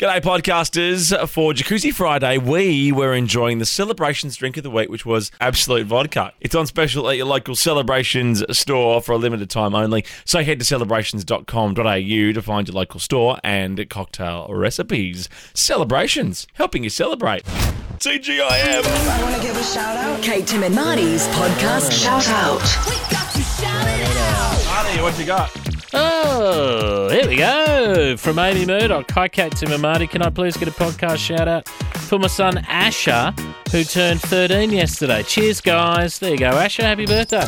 G'day, podcasters. For Jacuzzi Friday, we were enjoying the Celebrations drink of the week, which was Absolute Vodka. It's on special at your local Celebrations store for a limited time only. So head to celebrations.com.au to find your local store and cocktail recipes. Celebrations, helping you celebrate. TGIM. I want to give a shout out. Kate, Tim and Marty's podcast shout out. Marty, what you got? Oh, here we go. From Amy Murdoch. Hi, Kate, Tim and Marty. Can I please get a podcast shout out for my son Asher, who turned 13 yesterday? Cheers, guys. There you go, Asher. Happy birthday.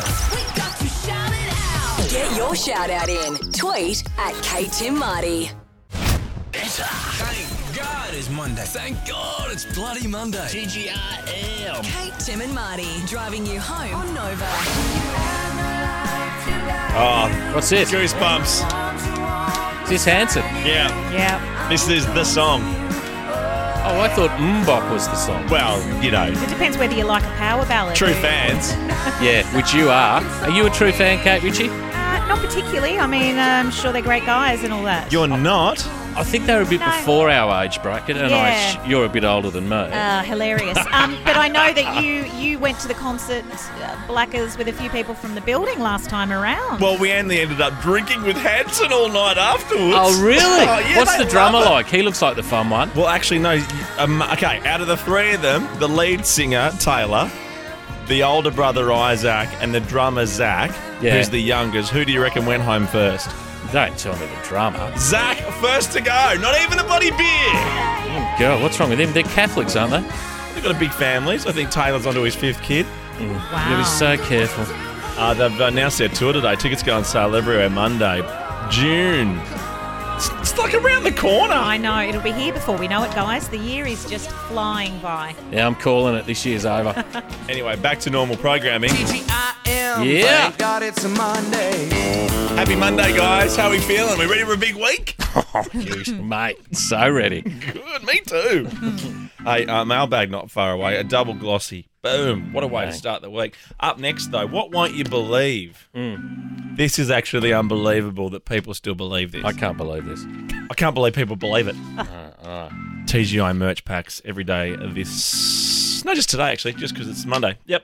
Get your shout out in. Tweet at Kate, Tim, Marty. Thank God it's Monday. Thank God it's bloody Monday. TGIM. Kate, Tim and Marty, driving you home on Nova. Oh, What's this? Goosebumps. Is this Hanson? Yeah. This is the song. Oh, I thought Mbop was the song. Well, you know, It depends whether you like a power ballad. true fans. Yeah, which you are. Are you a true fan, Kate Ritchie? Not particularly. I mean, I'm sure they're great guys and all that. You're not. I think they're a bit No. before our age bracket, and Yeah. you're a bit older than me. Hilarious. But I know that you went to the concert, Blackers, with a few people from the building last time around. Well, we only ended up drinking with Hanson all night afterwards. Oh, really? Oh, yeah, What's they the drummer love it. like? He looks like the fun one. Well, actually, no. Okay, out of the three of them, the lead singer, Taylor, the older brother, Isaac, and the drummer, Zach, Yeah. who's the youngest, who do you reckon went home first? Don't tell me the drummer. Zach, first to go. Not even a bloody beer. Oh, God, what's wrong with them? They're Catholics, aren't they? They've got a big family, so I think Taylor's onto his fifth kid. You'll Wow. be so careful. They've announced their tour today. Tickets go on sale everywhere Monday. June. It's like around the corner. I know. It'll be here before we know it, guys. The year is just flying by. Yeah, I'm calling it. This year's over. Anyway, back to normal programming. TGIM. Yeah. Thank God it's a Monday. Happy Monday, guys. How are we feeling? We ready for a big week? Oh, you, mate, so ready. Good, me too. Hey, mailbag not far away. A double glossy. Boom. What a way to start the week. Up next, though, what won't you believe? This is actually unbelievable that people still believe this. I can't believe this. I can't believe people believe it. TGI merch packs every day of this. Not just today, actually, just because it's Monday. Yep.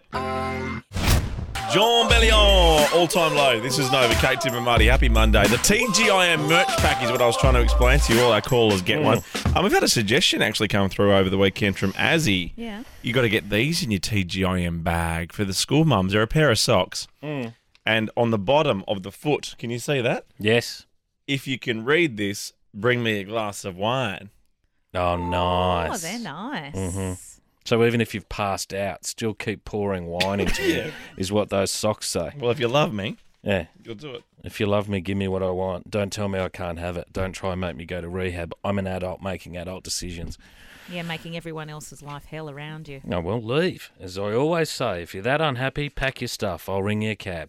Jean Bellion, all-time low. This is Nova, Kate, Tim and Marty. Happy Monday. The TGIM merch pack is what I was trying to explain to you. All our callers get one. We've had a suggestion actually come through over the weekend from Azzy. Yeah. You got to get these in your TGIM bag for the school mums. They're a pair of socks. And on the bottom of the foot, can you see that? Yes. If you can read this, bring me a glass of wine. Oh, nice. Oh, they're nice. So even if you've passed out, still keep pouring wine into you, is what those socks say. Well, if you love me, Yeah. you'll do it. If you love me, give me what I want. Don't tell me I can't have it. Don't try and make me go to rehab. I'm an adult making adult decisions. Yeah, making everyone else's life hell around you. No, well, leave. As I always say, if you're that unhappy, pack your stuff. I'll ring you a cab.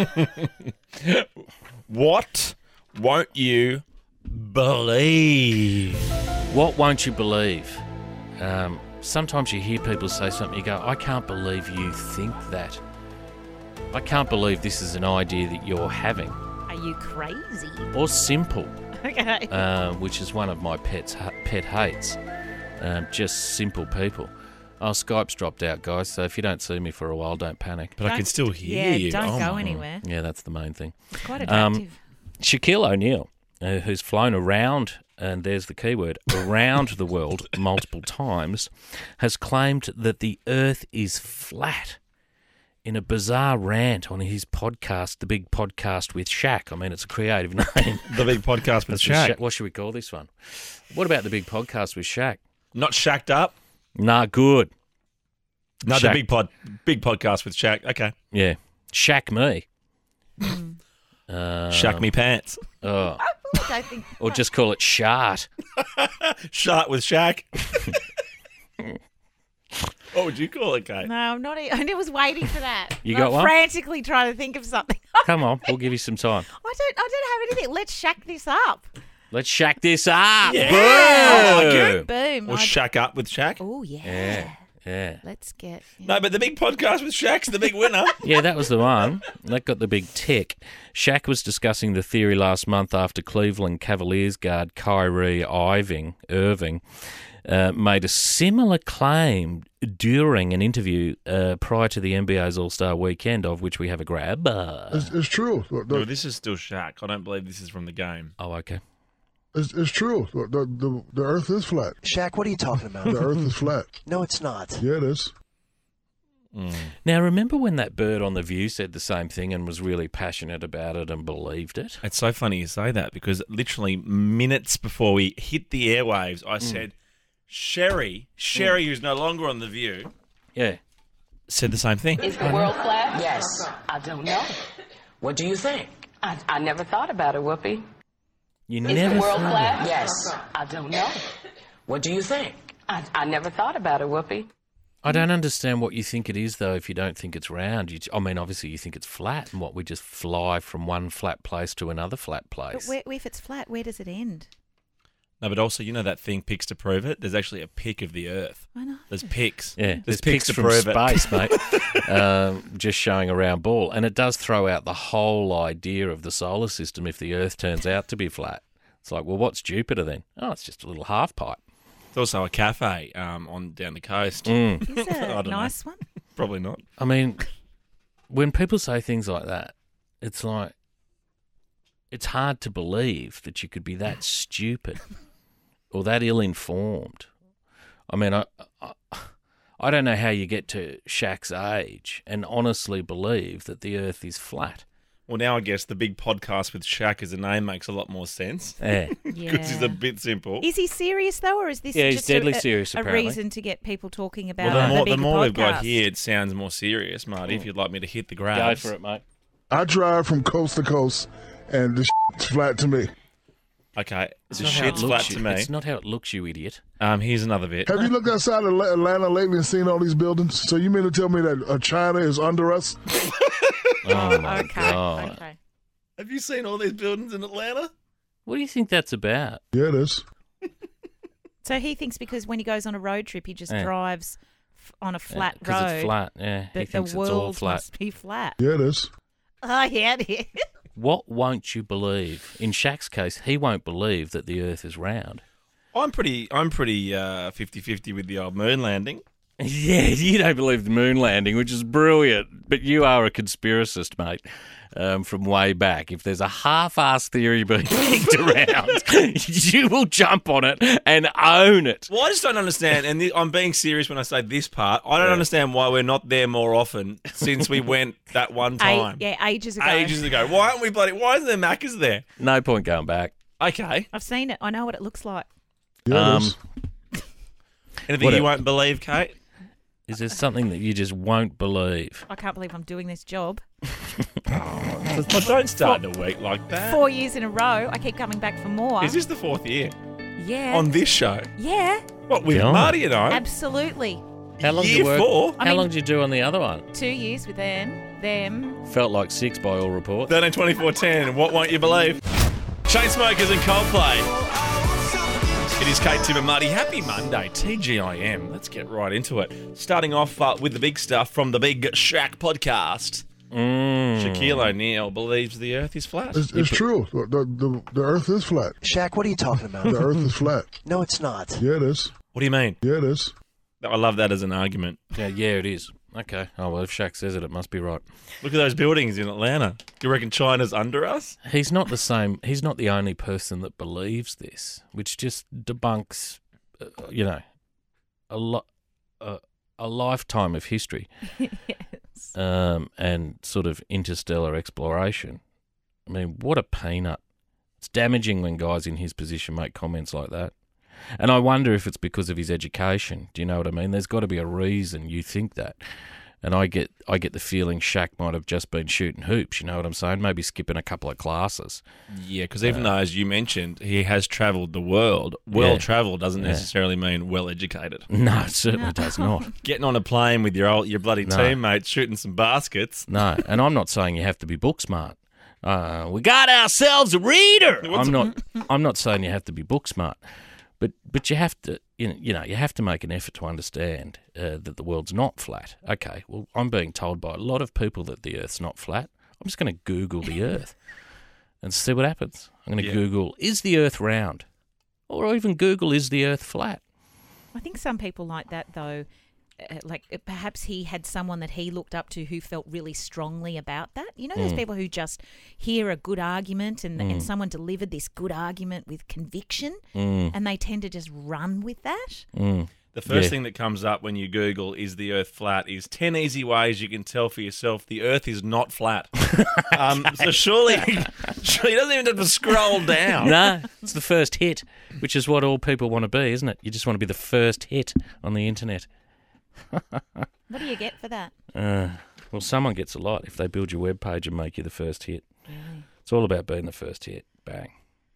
What won't you believe? What won't you believe? Sometimes you hear people say something, you go, I can't believe you think that. I can't believe this is an idea that you're having. Are you crazy? Or simple, Okay. which is one of my pet hates. Just simple people. Oh, Skype's dropped out, guys, so if you don't see me for a while, don't panic. But I can still hear you. Don't Oh go my- anywhere. Yeah, that's the main thing. It's quite attractive. Shaquille O'Neal, who's flown around, and there's the key word, around the world multiple times, has claimed that the Earth is flat in a bizarre rant on his podcast, The Big Podcast with Shaq. I mean, it's a creative name. The big podcast with Shaq. What should we call this one? What about The Big Podcast with Shaq? Not shacked up. Nah, good. No, Shaq. the big podcast with Shaq. Okay. Yeah. Shaq me. Shack me pants. Oh. I think Or just call it Shart. Shart with Shaq. What would you call it, Kate? no, I'm not. I was waiting for that. You I'm got one? Frantically trying to think of something. Come on, we'll give you some time. I don't have anything. Let's shack this up. Let's shack this up. Yeah. Boom. I like it. Boom. Or shack up with Shaq. Oh yeah. Yeah. Yeah. Let's get. No, but the big podcast with Shaq's the big winner. Yeah, that was the one. That got the big tick. Shaq was discussing the theory last month after Cleveland Cavaliers guard Kyrie Irving made a similar claim during an interview prior to the NBA's All-Star Weekend, of which we have a grab. It's true. No, this is still Shaq. I don't believe this is from the game. Oh, okay. It's true. The Earth is flat. Shaq, what are you talking about? The Earth is flat. No, it's not. Yeah, it is. Now, remember when that bird on The View said the same thing and was really passionate about it and believed it? It's so funny you say that because literally minutes before we hit the airwaves, I said, Sherry, who's no longer on The View, Yeah. said the same thing. Is the world flat? Yes. I don't know. What do you think? I never thought about it, Whoopi. You Is never the world thought flat? Yes. I don't know. What do you think? I never thought about it, Whoopi. I don't understand what you think it is, though, if you don't think it's round. I mean, obviously you think it's flat, and what, we just fly from one flat place to another flat place. But if it's flat, where does it end? No, but also, you know that thing, pics to prove it? There's actually a pic of the Earth. I know. There's pics. Yeah, There's pics to from prove it. space, mate, just showing a round ball. And it does throw out the whole idea of the solar system if the Earth turns out to be flat. It's like, well, what's Jupiter then? Oh, it's just a little half pipe. There's also a cafe on down the coast. Is I it a don't know. nice one? Probably not. I mean, when people say things like that, it's like, it's hard to believe that you could be that stupid or that ill-informed. I mean, I don't know how you get to Shaq's age and honestly believe that the Earth is flat. Well, now I guess the big podcast with Shaq as a name makes a lot more sense. Yeah. Because it's a bit simple. Is he serious though, or is this Yeah, he's just deadly a serious, a apparently. reason to get people talking about Well, the the more we've got podcast? here, it sounds more serious, Marty. If you'd like me to hit the Go grabs. for it, mate. I drive from coast to coast, and the shit's flat to me. Okay, It's the not how it shit's flat looks to you. me. It's not how it looks, you idiot. Here's another bit. Have you looked outside of Atlanta lately and seen all these buildings? So you mean to tell me that China is under us? Oh, my Okay. God. Okay. Have you seen all these buildings in Atlanta? What do you think that's about? Yeah, it is. So he thinks because when he goes on a road trip, he just Yeah. drives on a flat road. Because it's flat, yeah. He That the thinks it's all world flat. must be flat. Yeah, it is. Oh, yeah, it is. What won't you believe? In Shaq's case, he won't believe that the Earth is round. I'm pretty 50-50 with the old moon landing. Yeah, you don't believe the moon landing, which is brilliant. But you are a conspiracist, mate, from way back. If there's a half-assed theory being kicked around, you will jump on it and own it. Well, I just don't understand, and I'm being serious when I say this part. I don't understand why we're not there more often since we went that one time. Ages ago. Ages ago. Why aren't we why isn't there Macca's there? No point going back. Okay. I've seen it. I know what it looks like. Yeah, it is. Anything What you a- won't believe, Kate? Is there something that you just won't believe? I can't believe I'm doing this job. Well, don't start a week like that. 4 years in a row. I keep coming back for more. Is this the 4th year Yeah. on this show? Yeah, What, with Yeah. Marty and I? absolutely. How long did Year you work? 4? I How mean- long did you do on the other one? 2 years with them. Felt like 6 by all reports. 13, 24, 10. What won't you believe? Chainsmokers and Coldplay. It is Kate, Tim and Marty. Happy Monday, TGIM. Let's get right into it. Starting off with the big stuff from the Big Shaq podcast. Shaquille O'Neal believes the Earth is flat. It's true. The Earth is flat. Shaq, what are you talking about? The Earth is flat. No, it's not. Yeah, it is. What do you mean? Yeah, it is. I love that as an argument. Yeah, it is. Okay. Oh, well, if Shaq says it, it must be right. Look at those buildings in Atlanta. Do you reckon China's under us? He's not the same. He's not the only person that believes this, which just debunks, a lifetime of history Yes. and sort of interstellar exploration. I mean, what a peanut. It's damaging when guys in his position make comments like that. And I wonder if it's because of his education. Do you know what I mean? There's got to be a reason you think that. And I get the feeling Shaq might have just been shooting hoops, you know what I'm saying? Maybe skipping a couple of classes. Yeah, because even though, as you mentioned, he has travelled the world, well-travelled doesn't Yeah. necessarily mean well-educated. No, it certainly does not. Getting on a plane with your bloody No. teammates, shooting some baskets. No, and I'm not saying you have to be book smart. We got ourselves a reader. I'm not saying you have to be book smart, but you have to you know, you have to make an effort to understand that the world's not flat. Okay, well, I'm being told by a lot of people that the Earth's not flat. I'm just going to Google the Earth and see what happens. I'm going to Google, is the Earth round? Or even Google, is the Earth flat? I think some people like that, though, perhaps he had someone that he looked up to who felt really strongly about that. You know, there's people who just hear a good argument and someone delivered this good argument with conviction and they tend to just run with that. The first thing that comes up when you Google is the Earth flat is 10 easy ways you can tell for yourself the Earth is not flat. So surely he doesn't even have to scroll down. No, it's the first hit, which is what all people want to be, isn't it? You just want to be the first hit on the internet. What do you get for that? Well, someone gets a lot if they build your webpage and make you the first hit. Really? It's all about being the first hit. Bang.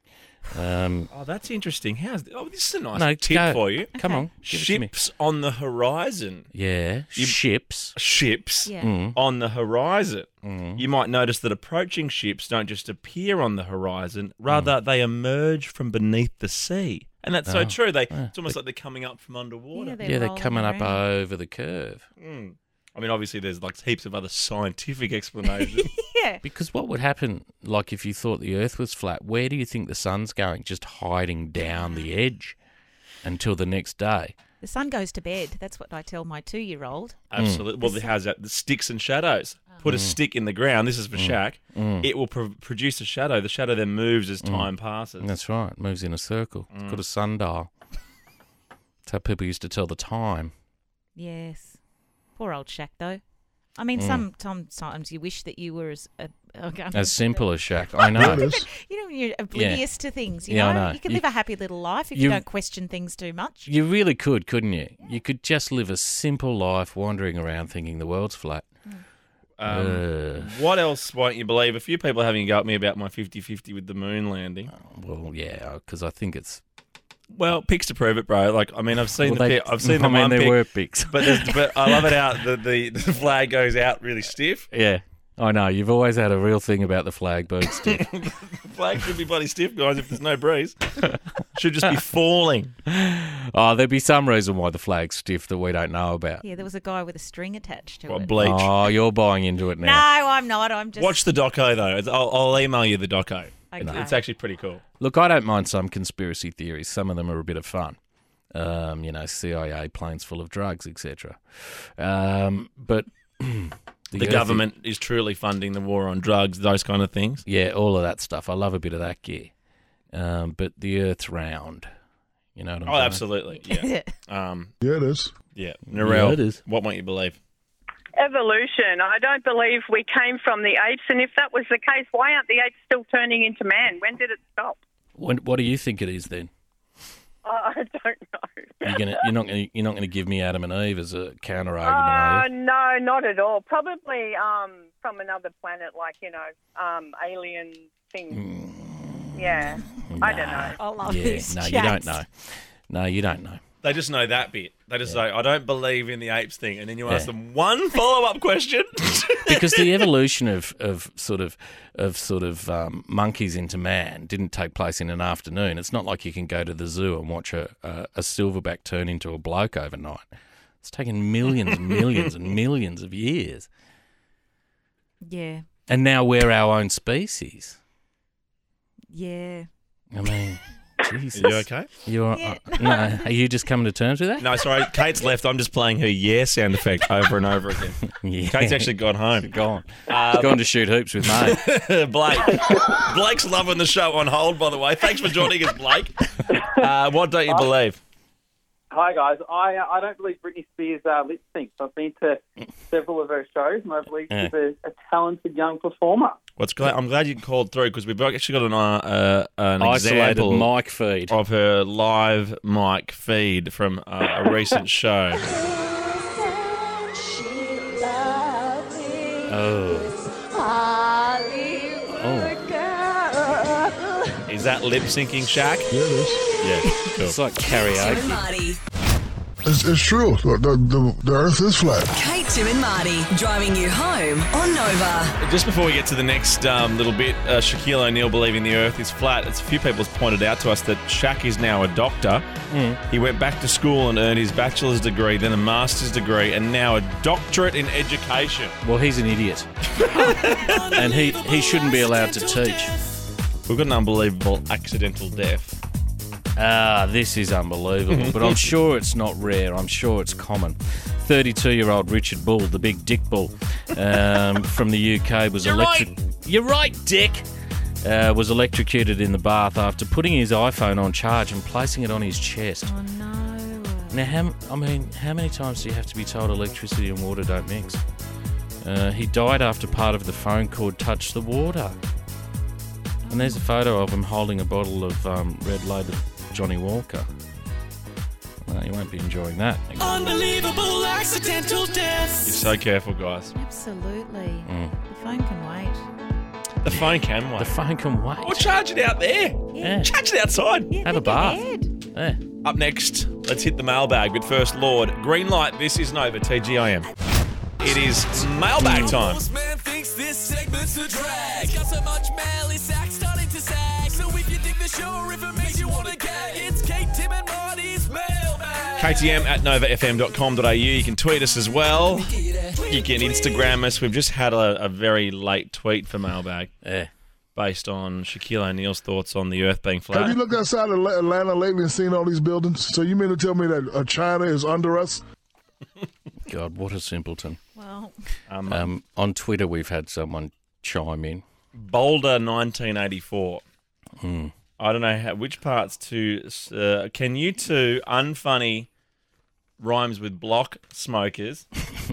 That's interesting. This is a nice tip for you. Come on. Ships on the horizon. Yeah, ships. Ships on the horizon. You might notice that approaching ships don't just appear on the horizon, rather they emerge from beneath the sea. And that's so true. It's almost like they're coming up from underwater. Yeah, they're coming up over the curve. I mean, obviously, there's like heaps of other scientific explanations. Yeah. Because what would happen, like if you thought the Earth was flat, where do you think the sun's going? Just hiding down the edge until the next day. The sun goes to bed. That's what I tell my 2-year-old. Absolutely. Well, it has that. The sticks and shadows. Put a stick in the ground. This is for Shaq. It will produce a shadow. The shadow then moves as time passes. That's right. It moves in a circle. It's got a sundial. That's how people used to tell the time. Yes. Poor old Shaq, though. I mean, sometimes you wish that you were as simple as Shaq. I know. You know, when you're oblivious to things. I know. You can live a happy little life if you don't question things too much. You really could, couldn't you? You could just live a simple life, wandering around thinking the world's flat. What else won't you believe? A few people are having a go at me about my 50-50 with the moon landing. Well, yeah, because I think it's. Well, pics to prove it, bro. Like, I mean, I've seen the one there pic, were pics, but I love it how the flag goes out really stiff. Yeah, I know. You've always had a real thing about the flag being stiff. The flag should be bloody stiff, guys. If there's no breeze, should just be falling. Oh, there'd be some reason why the flag's stiff that we don't know about. Yeah, there was a guy with a string attached to What, it. bleach? Oh, you're buying into it now. No, I'm not. I'm just Watch the doco though. I'll email you the doco. Okay. It's actually pretty cool. Look, I don't mind some conspiracy theories. Some of them are a bit of fun. CIA planes full of drugs, etc. But the government is truly funding the war on drugs, those kind of things. Yeah, all of that stuff. I love a bit of that gear. But the Earth's round. You know what I'm saying? Absolutely. Yeah. Yeah, it is. Yeah. Narelle, Yeah, it is. what won't you believe? Evolution. I don't believe we came from the apes, and if that was the case, why aren't the apes still turning into man? When did it stop? What do you think it is then? I don't know. You're not gonna give me Adam and Eve as a counter argument, are you? No, not at all. Probably from another planet, like alien things. Yeah, I don't know. I love this. No, chat. you don't know. No, you don't know. They just know that bit. They just say, I don't believe in the apes thing. And then you ask them one follow-up question. Because the evolution of monkeys into man didn't take place in an afternoon. It's not like you can go to the zoo and watch a silverback turn into a bloke overnight. It's taken millions and millions and millions of years. Yeah. And now we're our own species. Yeah. I mean, Jesus. Are you okay? No, are you just coming to terms with that? No, sorry. Kate's left. I'm just playing her yeah sound effect over and over again. Yeah. Kate's actually gone home. She's gone. She's gone to shoot hoops with mate. Blake's loving the show on hold, by the way. Thanks for joining us, Blake. What don't you believe? Hi, guys. I don't believe Britney Spears lip syncs. I've been to several of her shows, and I believe she's a talented young performer. I'm glad you called through, because we've actually got an isolated example mic feed of her live mic feed from a recent show. Is that lip syncing, Shaq? Yeah, it is. Yeah, cool. It's like karaoke. Marty. It's true. The earth is flat. Kate, Tim and Marty driving you home on Nova. Just before we get to the next little bit, Shaquille O'Neal believing the earth is flat. A few people have pointed out to us that Shaq is now a doctor. He went back to school and earned his bachelor's degree, then a master's degree, and now a doctorate in education. Well, he's an idiot. And he shouldn't be allowed to teach. We've got an unbelievable accidental death. This is unbelievable, but I'm sure it's not rare. I'm sure it's common. 32-year-old Richard Bull, the big Dick Bull, from the UK, was You're right, Dick. Was electrocuted in the bath after putting his iPhone on charge and placing it on his chest. Oh, no. Now, how many times do you have to be told electricity and water don't mix? He died after part of the phone cord touched the water. And there's a photo of him holding a bottle of Red Label Johnny Walker. Well, you won't be enjoying that. Unbelievable accidental death. You're so careful, guys. Absolutely. The phone can wait. The phone can wait. The phone can wait. Or charge it out there. Yeah. Charge it outside. Yeah, Have a think bath. ahead. Yeah. Up next, let's hit the mailbag. But first, Lord, green light. This is Nova TGIM. It is mailbag time. Man thinks this segment's a drag. Got so much mail, his sack's starting to sag. So if you dig the show or if it makes you want to gag, it's Kate, Tim and Marty's mailbag. KTM at novafm.com.au. You can tweet us as well. You can Instagram us. We've just had a very late tweet for mailbag. Yeah. Based on Shaquille O'Neal's thoughts on the earth being flat. Have you looked outside of Atlanta lately and seen all these buildings? So you mean to tell me that China is under us? God, what a simpleton. Well, on Twitter, we've had someone chime in. Boulder 1984. I don't know which parts to... can you two unfunny rhymes with block smokers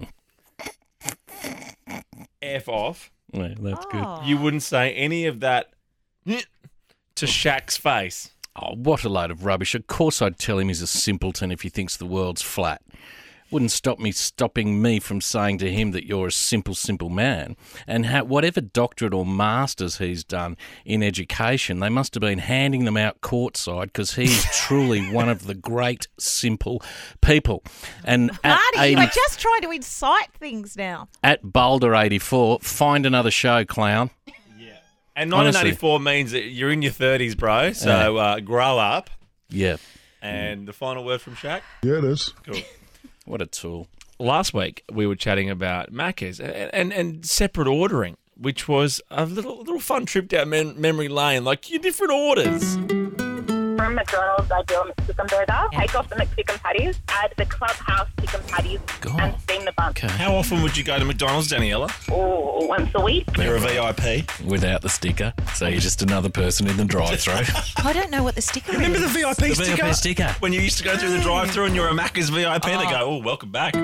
F off? Yeah, that's good. You wouldn't say any of that to Shaq's face. Oh, what a load of rubbish. Of course I'd tell him he's a simpleton if he thinks the world's flat. Wouldn't stopping me from saying to him that you're a simple man. And whatever doctorate or master's he's done in education, they must have been handing them out courtside because he's truly one of the great simple people. And Marty, you are just trying to incite things now. At Boulder 84, find another show, clown. And 1984 means that you're in your 30s, bro. So grow up. Yeah. And the final word from Shaq? Yeah, it is. Cool. What a tool. Last week, we were chatting about Macca's and separate ordering, which was a little fun trip down memory lane, like your different orders. From McDonald's, I do a McChicken burger, take off the McChicken patties, add the Clubhouse chicken patties, and steam the bun. Okay. How often would you go to McDonald's, Daniela? Oh, once a week. You're a VIP. Without the sticker, so you're just another person in the drive-thru. I don't know what the sticker Remember is. the VIP sticker? VIP sticker. When you used to go through the drive-thru and you're a Macca's VIP, they go, oh, welcome back.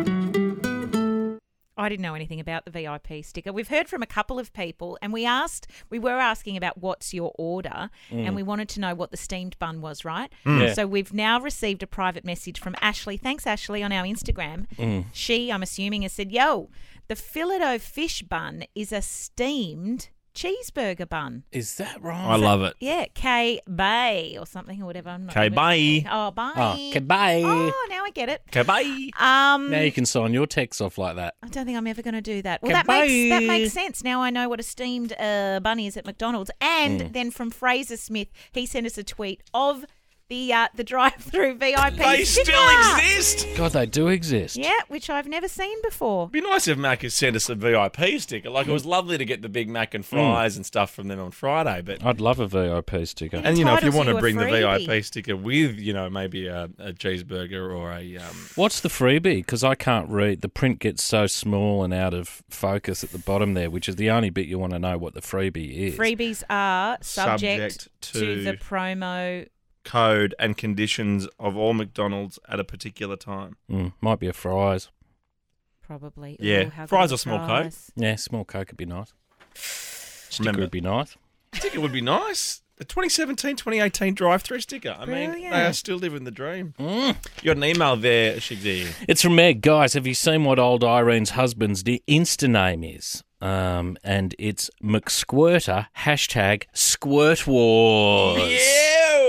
I didn't know anything about the VIP sticker. We've heard from a couple of people, and we were asking about what's your order, and we wanted to know what the steamed bun was, right? Yeah. So we've now received a private message from Ashley. Thanks, Ashley, on our Instagram. She, I'm assuming, has said, yo, the filet-o-fish bun is a steamed cheeseburger bun. Is that right? I love it. Yeah, K-Bay or something or whatever. I'm not K-Bay. Oh, bye. Oh, goodbye. Oh, now I get it. Okay, Now you can sign your texts off like that. I don't think I'm ever going to do that. Well, Goodbye. that makes sense. Now I know what a steamed bun is at McDonald's. And then from Fraser Smith, he sent us a tweet of the drive-through VIP They sticker. still exist. God, they do exist. Yeah, which I've never seen before. It'd be nice if Macca's sent us a VIP sticker. Like, it was lovely to get the Big Mac and fries and stuff from them on Friday. But I'd love a VIP sticker. and, you know, if you entitles want you to a bring the freebie. VIP sticker with, you know, maybe a cheeseburger or a... What's the freebie? Because I can't read. The print gets so small and out of focus at the bottom there, which is the only bit you want to know what the freebie is. Freebies are subject Subject to to the promo. code and conditions of all McDonald's at a particular time. Might be a fries. Probably. Yeah. Ooh, how Fries good or are small Coke? fries? Yeah, small Coke would be nice. Sticker Remember- would be nice. Sticker would be nice. The 2017, 2018 drive-through sticker. I mean, Brilliant. they are still living the dream. You got an email there, Shigzy. It's from Meg. Guys, have you seen what old Irene's husband's Insta name is? And it's McSquirter, #SquirtWars. Yeah!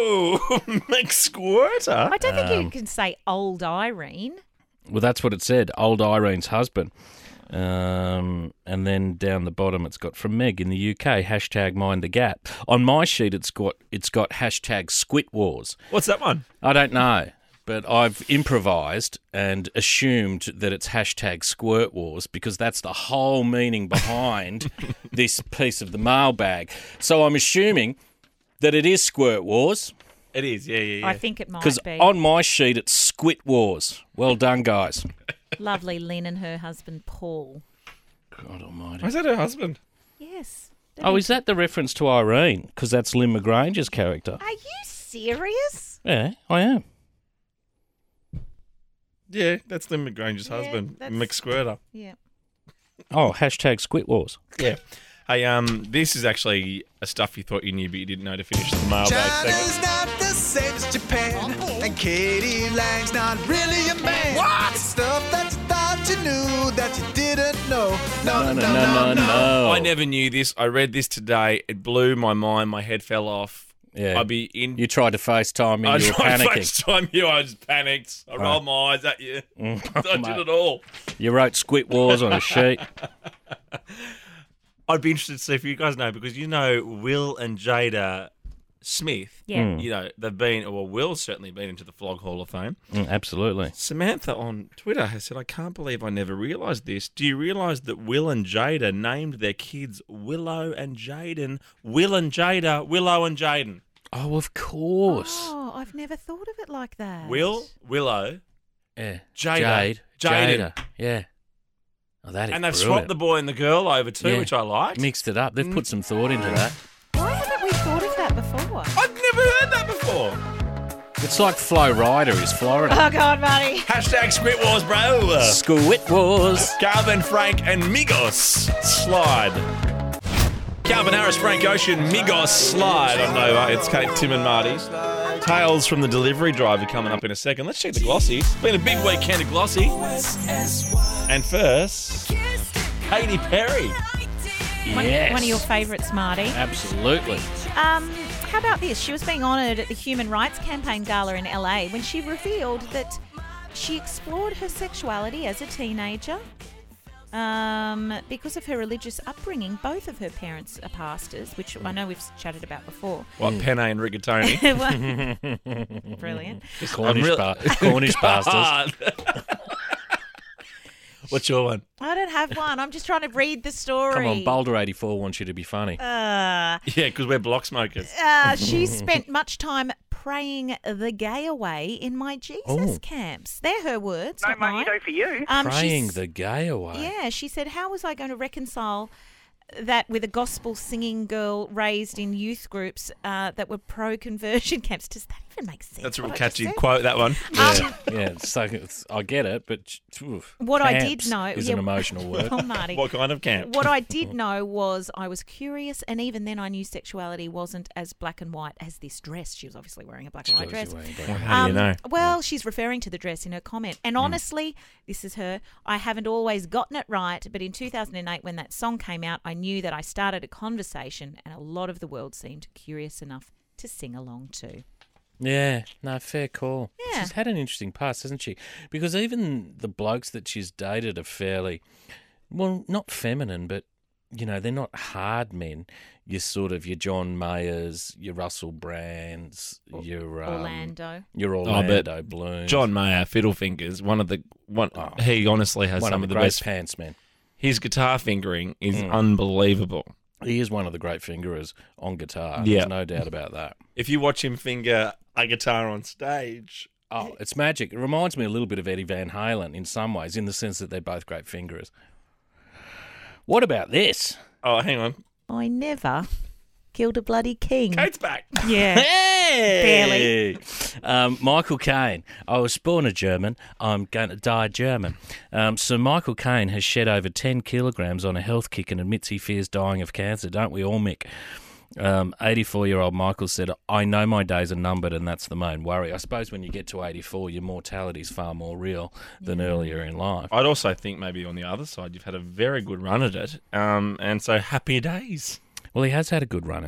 Whoa, McSquirter. I don't think you can say old Irene. Well, that's what it said. Old Irene's husband. And then down the bottom, it's got from Meg in the UK. Hashtag mind the gap. On my sheet, it's got hashtag Squit Wars. What's that one? I don't know, but I've improvised and assumed that it's hashtag Squirt Wars because that's the whole meaning behind this piece of the mailbag. So I'm assuming that it is Squirt Wars. It is, yeah. I think it might Because be. on my sheet, it's Squit Wars. Well done, guys. Lovely Lynn and her husband Paul. God almighty. Is that her husband? Yes. Oh, is that the reference to Irene? Because that's Lynn McGranger's character. Are you serious? Yeah, I am. Yeah, that's Lynn McGranger's Yeah, husband, that's- McSquirter. Yeah. Oh, hashtag Squit Wars. Yeah. Hey, this is actually a stuff you thought you knew, but you didn't know to finish the mailbag segment. China's not the same as Japan, and Katie Lang's not really a man. What? It's stuff that you thought you knew that you didn't know. No. I never knew this. I read this today. It blew my mind. My head fell off. Yeah. I'd be in. You tried to FaceTime me, I you were tried to panicking. FaceTime you. I just panicked. I rolled my eyes at you. I did it all. You wrote Squit Wars on a sheet. I'd be interested to see if you guys know, because you know Will and Jada Smith. Yeah. You know, they've been, well, Will's certainly been into the Flog Hall of Fame. Absolutely. Samantha on Twitter has said, I can't believe I never realised this. Do you realise that Will and Jada named their kids Willow and Jaden? Will and Jada, Willow and Jaden. Oh, of course. Oh, I've never thought of it like that. Will, Willow, Yeah. Jada, Jada. Yeah. Oh, that is and they've brilliant. swapped the boy and the girl over too, Yeah. which I like. Mixed it up. They've put some thought into that. Why haven't we thought of that before? I've never heard that before. It's like Flo Rida is Florida. Oh, God, Marty. Hashtag Squid Wars, bro. Squit Wars. Calvin, Frank, and Migos slide. Calvin Harris, Frank Ocean, Migos slide on Nova. It's Kate, Tim, and Marty. Tales from the delivery driver coming up in a second. Let's check the glossies. Been a big weekend of glossy. And first, Katy Perry. Yes. One of your favourites, Marty. Absolutely. How about this? She was being honoured at the Human Rights Campaign Gala in LA when she revealed that she explored her sexuality as a teenager. Because of her religious upbringing. Both of her parents are pastors, which I know we've chatted about before. What, Penne and Rigatoni? Brilliant. Cornish pastors. What's your one? I don't have one. I'm just trying to read the story. Come on, Boulder 84 wants you to be funny. Yeah, because we're block smokers. She spent much time praying the gay away in my Jesus camps. They're her words, not mine. for you. Praying the gay away. Yeah, she said, how was I going to reconcile that with a gospel singing girl raised in youth groups that were pro-conversion camps? Does that even make sense? That's a real what I just catchy said? quote, that one. Yeah, so I get it, but What I did camps know is an emotional word. Oh, Marty. What kind of camp? What I did know was I was curious, and even then I knew sexuality wasn't as black and white as this dress. She was obviously wearing a black and white dress. How do you know? Well, she's referring to the dress in her comment. And honestly, this is her. I haven't always gotten it right, but in 2008 when that song came out, I knew that I started a conversation and a lot of the world seemed curious enough to sing along to. Yeah, no, fair call. Yeah. She's had an interesting past, hasn't she? Because even the blokes that she's dated are fairly, well, not feminine, but, you know, they're not hard men. You're sort of your John Mayers, your Russell Brands, your Orlando. Your Orlando Bloom. John Mayer, Fiddlefingers, he honestly has one some of of the great best. pants, man. His guitar fingering is unbelievable. He is one of the great fingerers on guitar. Yeah. There's no doubt about that. If you watch him finger a guitar on stage, Oh, it's magic. It reminds me a little bit of Eddie Van Halen in some ways, in the sense that they're both great fingerers. What about this? oh, hang on, I never killed a bloody king. Kate's back. Yeah. Hey! Michael Caine. I was born a German. I'm going to die German. So Michael Caine has shed over 10 kilograms on a health kick and admits he fears dying of cancer. Don't we all, Mick? 84-year-old Michael said, I know my days are numbered and that's the main worry. I suppose when you get to 84, your mortality is far more real than earlier in life. I'd also think maybe on the other side, you've had a very good run at it, and so happy days. Well, he has had a good run of it.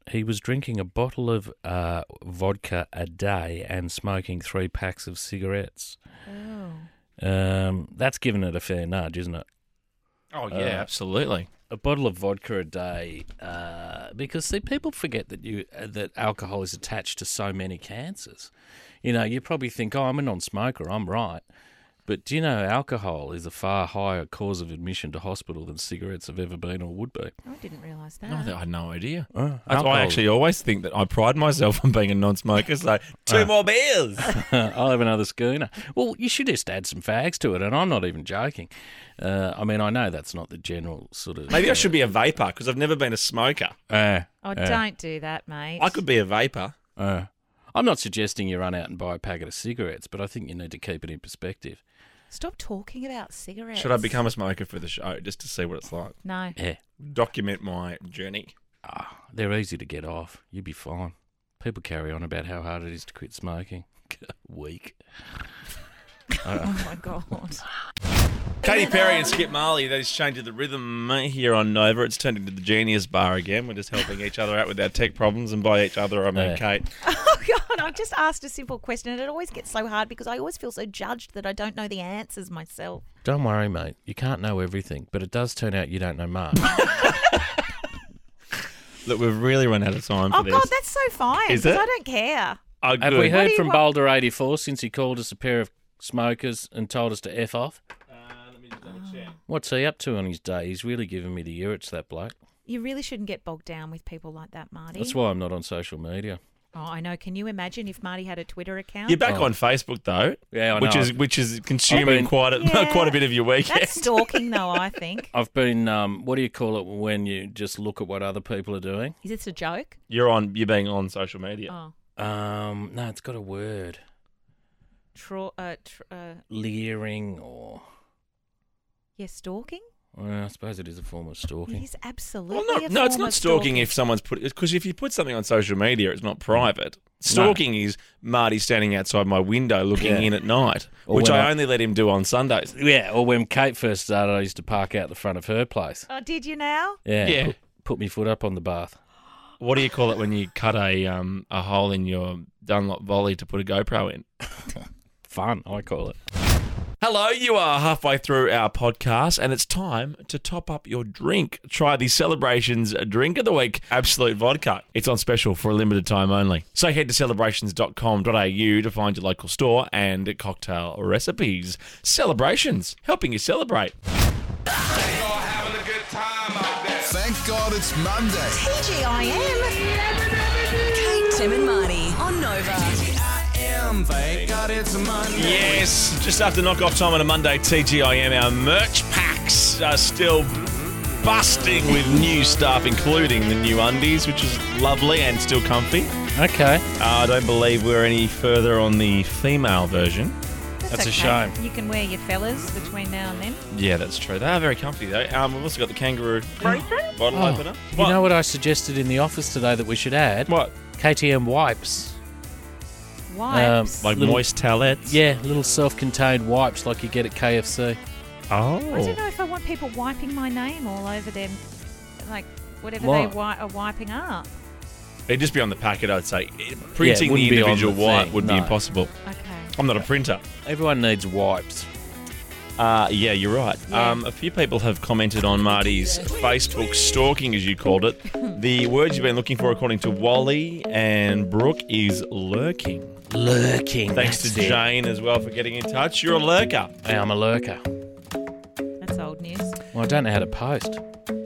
he was drinking a bottle of vodka a day and smoking 3 packs of cigarettes. That's giving it a fair nudge, isn't it? Oh, yeah, absolutely. A bottle of vodka a day, because see, people forget that that alcohol is attached to so many cancers. You know, you probably think, oh, I'm a non-smoker, I'm right. But do you know alcohol is a far higher cause of admission to hospital than cigarettes have ever been or would be? I didn't realise that. No, I had no idea. Alcohol. I actually always think that I pride myself on being a non-smoker, so 2 more beers. I'll have another schooner. Well, you should just add some fags to it, and I'm not even joking. I mean, I know that's not the general sort of... Maybe I should be a vapor, because I've never been a smoker. Don't do that, mate. I could be a vapor. I'm not suggesting you run out and buy a packet of cigarettes, but I think you need to keep it in perspective. Stop talking about cigarettes. Should I become a smoker for the show, just to see what it's like? No. Yeah. Document my journey. They're easy to get off. You'll be fine. People carry on about how hard it is to quit smoking. Weak. Oh, my God. Katy Perry and Skip Marley, that is changing the rhythm here on Nova. It's turned into the Genius Bar again. We're just helping each other out with our tech problems, and by each other, I mean Kate. Oh, God, I've just asked a simple question, and it always gets so hard because I always feel so judged that I don't know the answers myself. Don't worry, mate. You can't know everything, but it does turn out you don't know much. Look, we've really run out of time for this. Oh, God, that's so fine. Is it? I don't care. Oh, Have we heard do you from want? Boulder 84 since he called us a pair of smokers and told us to F off? Let me just double check. What's he up to on his day? He's really giving me the irrits, that bloke. You really shouldn't get bogged down with people like that, Marty. That's why I'm not on social media. Oh, I know. Can you imagine if Marty had a Twitter account? You're back on Facebook though, Yeah, I know. which is consuming quite a bit of your weekend. That's stalking, though, I think. I've been, what do you call it when you just look at what other people are doing? Is this a joke? You're being on social media. Oh. No, it's got a word. Leering or... Yeah, stalking? Well, I suppose it is a form of stalking. It is absolutely Well, a no, it's form not of stalking if someone's put it, because if you put something on social media, it's not private. Stalking is Marty standing outside my window looking in at night, Or which when I only let him do on Sundays. Yeah, or when Kate first started, I used to park out the front of her place. Oh, did you now? Yeah. Put me foot up on the bath. What do you call it when you cut a hole in your Dunlop volley to put a GoPro in? Fun, I call it. Hello, you are halfway through our podcast, and it's time to top up your drink. Try the Celebrations Drink of the Week, Absolute Vodka. It's on special for a limited time only. So head to celebrations.com.au to find your local store and cocktail recipes. Celebrations, helping you celebrate. Thank God it's Monday. TGIM. Kate, Tim and Marty on Nova. Thank God it's Monday. Yes, just after knock-off time on a Monday, TGIM, our merch packs are still busting with new stuff, including the new undies, which is lovely and still comfy. Okay. I don't believe we're any further on the female version. That's a shame. You can wear your fellas between now and then. Yeah, that's true. They are very comfy, though. We've also got the kangaroo bottle opener. You know what I suggested in the office today that we should add? What? KTM wipes. Wipes. Like moist towelettes? Yeah, little self-contained wipes like you get at KFC. Oh. I don't know if I want people wiping my name all over them, like whatever What? they are wiping up. It'd just be on the packet, I'd say. Printing the wouldn't be on individual the wipe thing, would be no. impossible. Okay. I'm not a printer. Everyone needs wipes. Yeah, you're right. Yeah. A few people have commented on Marty's Facebook stalking, as you called it. The words you've been looking for, according to Wally and Brooke, is lurking. Lurking. Thanks to that's it. Jane as well for getting in touch. You're a lurker. Hey, I'm a lurker. That's old news. Well, I don't know how to post.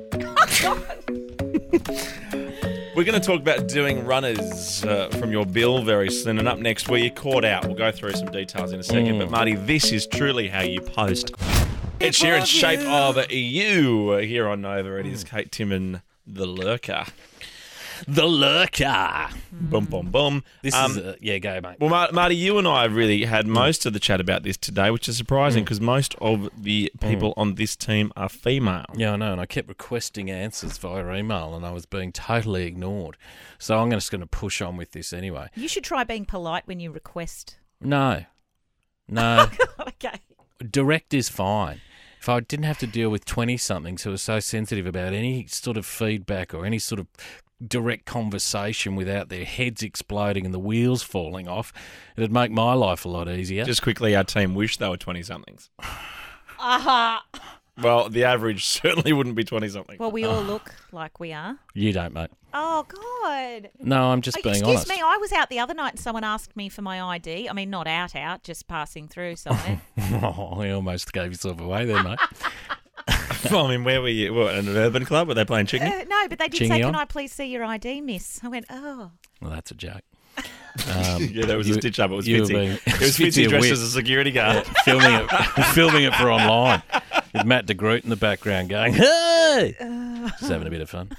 We're going to talk about doing runners from your bill very soon. And up next, where you're caught out. We'll go through some details in a second. But, Marty, this is truly how you post. Ed Sheeran's Shape of You here on Nova. It is Kate, Tim and the Lurker. The lurker. Boom, boom, boom. This is yeah, go, mate. Well, Marty, you and I really had most of the chat about this today, which is surprising because most of the people on this team are female. Yeah, I know, and I kept requesting answers via email, and I was being totally ignored. So I'm just going to push on with this anyway. You should try being polite when you request. No. Okay. Direct is fine. If I didn't have to deal with 20-somethings who are so sensitive about any sort of feedback or any sort of direct conversation without their heads exploding and the wheels falling off. It'd make my life a lot easier. Just quickly, our team wish they were 20-somethings. Aha. Well, the average certainly wouldn't be 20-something. Well, we all look like we are. You don't, mate. Oh, God. No, I'm just being Excuse honest. me, I was out the other night and someone asked me for my ID. I mean, not out, just passing through somewhere. Oh, you almost gave yourself away there, mate. Well, I mean, where were you? What, an urban club? Were they playing Chickney? No, but they did Chingy say, on? can I please see your ID, miss? I went, oh. Well, that's a joke. Yeah, that was a stitch up. It was you were Fitzy. being- It was Fitzy Fitzy a dressed wit. as a security guard. filming it for online. With Matt de Groot in the background going, hey! Just having a bit of fun.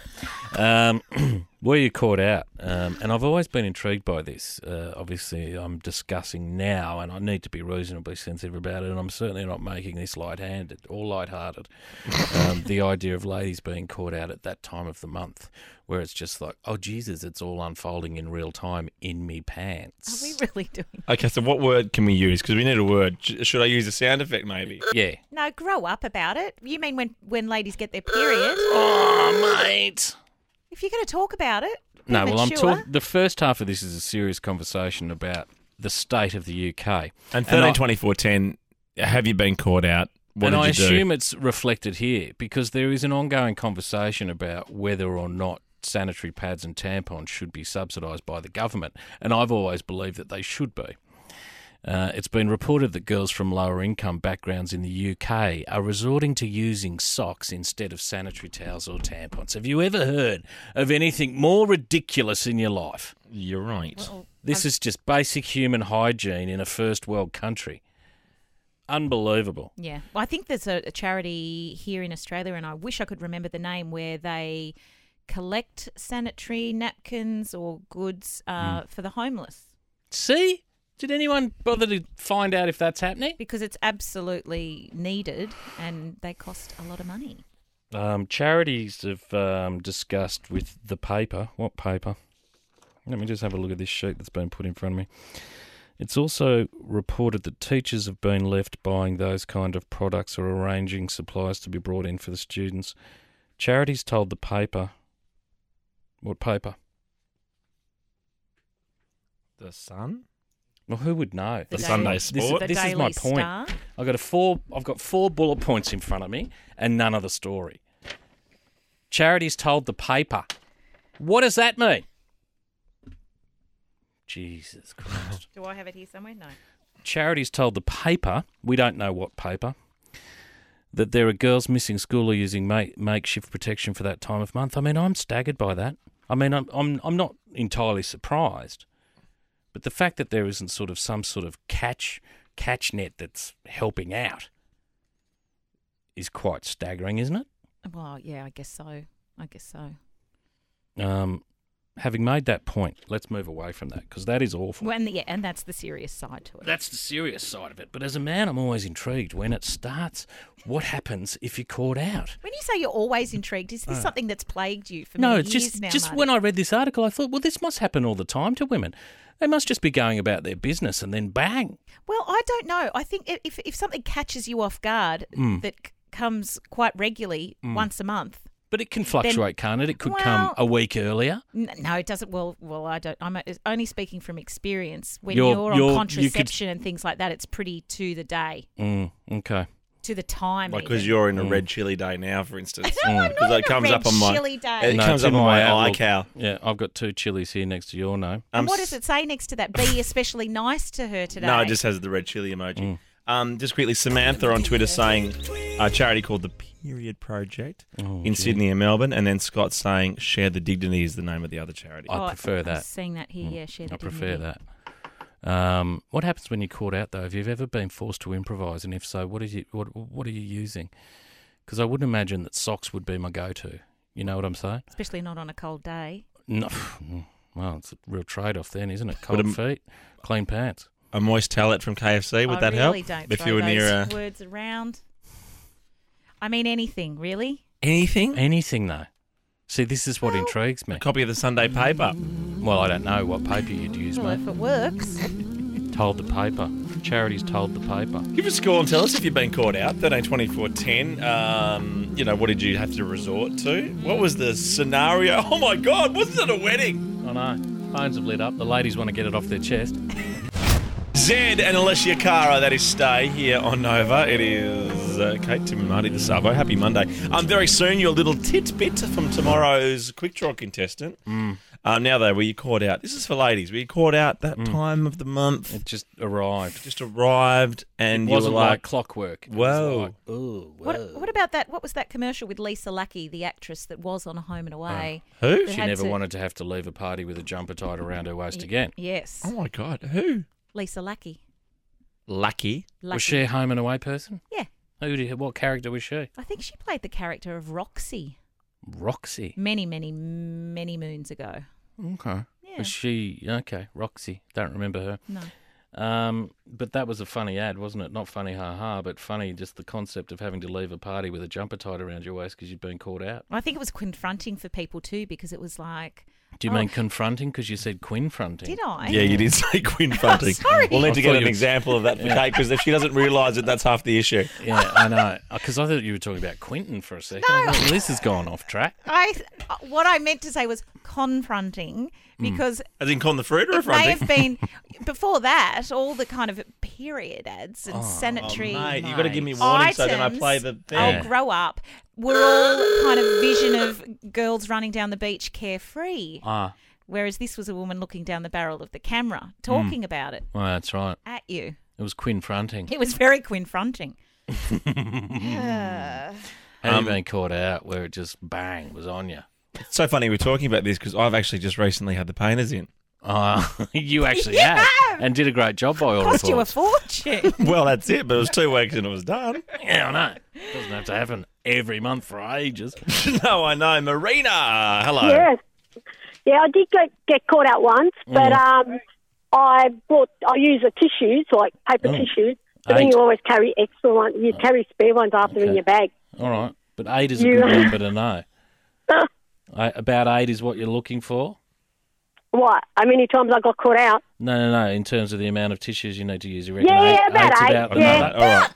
Were you caught out? And I've always been intrigued by this. Obviously, I'm discussing now, and I need to be reasonably sensitive about it, and I'm certainly not making this light-handed or light-hearted. The idea of ladies being caught out at that time of the month, where it's just like, oh, Jesus, it's all unfolding in real time in me pants. Are we really doing Okay, so what word can we use? Because we need a word. Should I use a sound effect, maybe? Yeah. No, grow up about it. You mean when ladies get their period? Oh, mate. If you're going to talk about it, be No, well, I'm mature. talking. The first half of this is a serious conversation about the state of the UK. And 13, 24, 10, have you been caught out? What and did I you do? assume it's reflected here because there is an ongoing conversation about whether or not sanitary pads and tampons should be subsidised by the government, and I've always believed that they should be. It's been reported that girls from lower income backgrounds in the UK are resorting to using socks instead of sanitary towels or tampons. Have you ever heard of anything more ridiculous in your life? You're right. Well, This is just basic human hygiene in a first world country. Unbelievable. Yeah. Well, I think there's a charity here in Australia, and I wish I could remember the name, where they collect sanitary napkins or goods for the homeless. See? Did anyone bother to find out if that's happening? Because it's absolutely needed and they cost a lot of money. Charities have discussed with the paper. What paper? Let me just have a look at this sheet that's been put in front of me. It's also reported that teachers have been left buying those kind of products or arranging supplies to be brought in for the students. Charities told the paper... What paper? The Sun? Well, who would know? The Sunday Sport? The This is Daily my point. Star? I've got 4 bullet points in front of me and none of the story. Charities told the paper. What does that mean? Jesus Christ. Do I have it here somewhere? No. Charities told the paper, we don't know what paper, that there are girls missing school or using makeshift protection for that time of month. I mean, I'm staggered by that. I mean, I'm not entirely surprised. But the fact that there isn't sort of some sort of catch net that's helping out is quite staggering, isn't it? Well, yeah, I guess so. Having made that point, let's move away from that because that is awful. Well, and that's the serious side to it. That's the serious side of it. But as a man, I'm always intrigued when it starts. What happens if you're caught out? When you say you're always intrigued, is this something that's plagued you for No, many it's years now, just Marty? when I read this article, I thought, well, this must happen all the time to women. They must just be going about their business and then bang. Well, I don't know. I think if something catches you off guard that comes quite regularly once a month. But it can fluctuate, can't it? It could come a week earlier. No, it doesn't. Well, I don't. I'm only speaking from experience. When You're- you're you on could- contraception and things like that, it's pretty to the day, Okay. to the time. Like, because even. you're in a red chili day now, for instance. No, I'm not Because in it a comes red up on my chili day. It No, comes it's up in on my Outlook. iCal. Yeah, I've got 2 chilies here next to your name. And what does it say next to that? Be especially nice to her today. No, it just has the red chili emoji. Just quickly, Samantha on Twitter saying a charity called the Period Project in Sydney and Melbourne, and then Scott saying Share the Dignity is the name of the other charity. I prefer I'm that. seeing that here. Yeah, share the I prefer dignity. that. What happens when you're caught out, though? Have you ever been forced to improvise? And if so, what are you using? Because I wouldn't imagine that socks would be my go-to. You know what I'm saying? Especially not on a cold day. No. Well, it's a real trade-off then, isn't it? Cold feet, clean pants. A moist towelette from KFC, would I that help? really don't If throw you were those near words around. I mean, anything, really. anything? Anything, though. See, this is what intrigues me. A copy of the Sunday paper. Well, I don't know what paper you'd use, Well, mate. if it works. Told the paper. Charity's told the paper. Give us a call and tell us if you've been caught out. 13 24 10. What did you have to resort to? What was the scenario? Oh my God, wasn't it a wedding? I know. Phones have lit up. The ladies want to get it off their chest. Zed and Alessia Cara, that is Stay here on Nova. It is Kate, Tim and Marty, the Savo. Happy Monday. Very soon, your little tidbit from tomorrow's Quick Draw contestant. Now, though, were you caught out? This is for ladies. Were you caught out that time of the month? It just arrived. And it wasn't you were like clockwork. It whoa. was like, oh, whoa. What about that? What was that commercial with Lisa Lucky, the actress that was on Home and Away? Who? that She had never to- wanted to have to leave a party with a jumper tied around her waist again. Yes. Oh, my God. Who? Lisa Lucky. Lucky. Was she a Home and Away person? Yeah. What character was she? I think she played the character of Roxy Roxy. many, many, many moons ago. Okay. Yeah. Was she... Okay, Roxy. Don't remember her. No. But that was a funny ad, wasn't it? Not funny, ha-ha, but funny just the concept of having to leave a party with a jumper tied around your waist because you'd been caught out. I think it was confronting for people too because it was like... Do you mean confronting? Because you said quin-fronting. Did I? Yeah, you did say Quinn fronting. Sorry. We'll need to I get thought an you- example of that for Kate, because if she doesn't realise it, that's half the issue. Yeah, I know. Because I thought you were talking about Quentin for a second. No. This has gone off track. What I meant to say was confronting because As in con the fruit or it may fronting? have been before that all the kind of period ads and sanitary Mate, you've got to give me warning so then I items, play the thing. I'll grow up. We're all kind of vision of girls running down the beach carefree. Whereas this was a woman looking down the barrel of the camera, talking about it Well, that's right. at you. It was quin-fronting. It was very confronting. Have you been caught out where it just, bang, was on you? It's so funny we're talking about this because I've actually just recently had the painters in. You actually You have. have. And did a great job by all Cost you a reports. fortune. Well, that's it, but it was 2 weeks and it was done. Yeah, I know. Doesn't have to happen every month for ages. No, I know. Marina, hello. Yes. Yeah, I did get caught out once, but I use the tissues, like paper tissues, but then you always carry extra ones. You carry spare ones after in your bag. All right. But 8 is a good number to know. About 8 is what you're looking for? What? How many times I got caught out? No. In terms of the amount of tissues you need to use, you reckon Yeah, about eight's eight, about yeah. All right.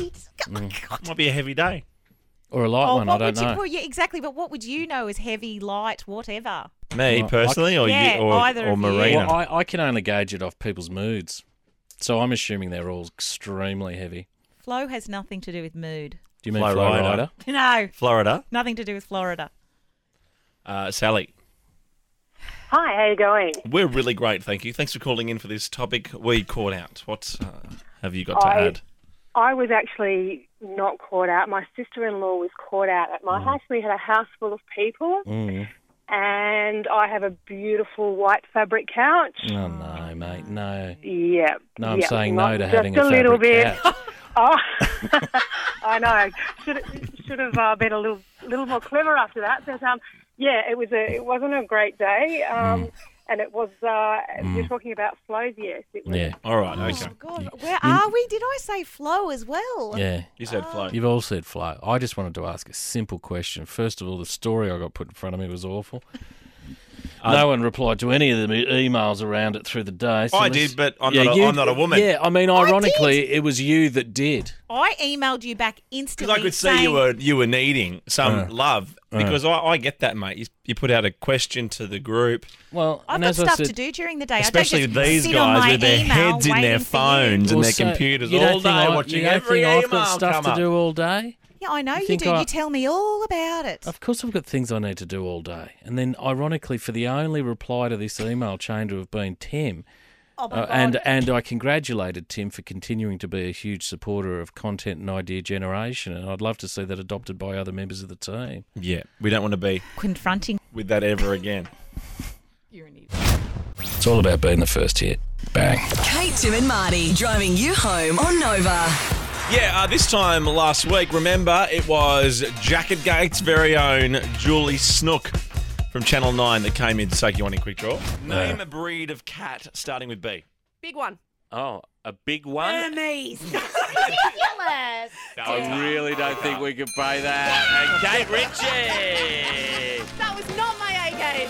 8? Might be a heavy day. Or a light one, I don't know. Well, yeah, exactly. But what would you know as heavy, light, whatever? Me, personally, or Yeah, you, either or of you. Marina? Well, I can only gauge it off people's moods. So I'm assuming they're all extremely heavy. Flow has nothing to do with mood. Do you mean Flow Flow Rider. Rider? No, Florida. nothing to do with Florida. Sally. Hi, how you going? We're really great, thank you. Thanks for calling in for this topic. We caught out. What have you got to add? I was actually not caught out. My sister-in-law was caught out at my house. We had a house full of people, and I have a beautiful white fabric couch. Oh, no, mate, no. Yeah. No, I'm yeah, saying not no to just having a little fabric bit. couch. Oh, I know. Should have been a little more clever after that. But yeah, it wasn't a great day. And it was, you're talking about flows, yes. It was. Yeah. All right, okay. Oh, God. Where are we? Did I say flow as well? Yeah. You said flow. You've all said Flow. I just wanted to ask a simple question. First of all, the story I got put in front of me was awful. No one replied to any of the emails around it through the day. So I did, but I'm not a woman. Yeah, I mean, ironically, it was you that did. I emailed you back instantly. Because I could see saying, you were needing some love. Because I get that, mate. You put out a question to the group. Well, I've and got as I stuff said, to do during the day. Especially I don't just these sit on guys my with their email heads in their waiting for you. phones and Well, their so computers you don't all think day I- watching you don't every think I've email got stuff come to up. do all day? Yeah, I know you think do. I- You tell me all about it. Of course I've got things I need to do all day. And then, ironically, for the only reply to this email chain to have been Tim, Oh, my God. and I congratulated Tim for continuing to be a huge supporter of content and idea generation, and I'd love to see that adopted by other members of the team. Yeah, we don't want to be Confronting. with that ever again. You're an idiot. It's all about being the first hit. Bang. Kate, Tim and Marty driving you home on Nova. Yeah, this time last week, remember, it was Jacket Gate's very own Julie Snook from Channel 9 that came in to take you on in Quick Draw. Name a breed of cat starting with B. Big one. Oh, a big one? Hermes. Ridiculous. I really don't think we can pay that. And Kate Ritchie. That was not my A game.